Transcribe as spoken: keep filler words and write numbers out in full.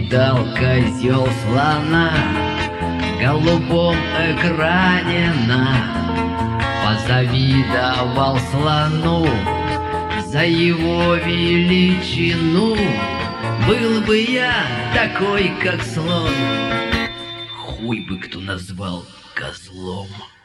видал козел слона в голубом экране на. Позавидовал слону за его величину. Был бы я такой, как слон, хуй бы кто назвал козлом.